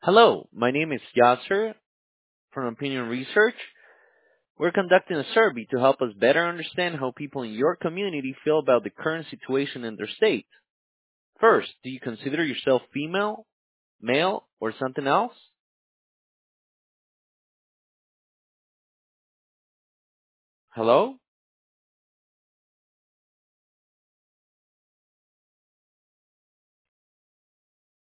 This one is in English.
Hello, my name is Yasser from Opinion Research. We're conducting a survey to help us better understand how people in your community feel about the current situation in their state. First, do you consider yourself female, male, or something else? Hello?